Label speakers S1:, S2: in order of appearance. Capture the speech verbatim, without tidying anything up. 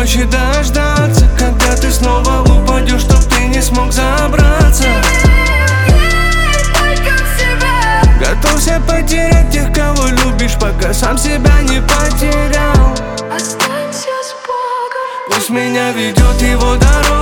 S1: проще дождаться, когда ты снова упадешь, чтоб ты не смог забраться. Готовься потерять тех, кого любишь, пока сам себя не потерял.
S2: Останься с Богом.
S1: Пусть меня ведет его дорога.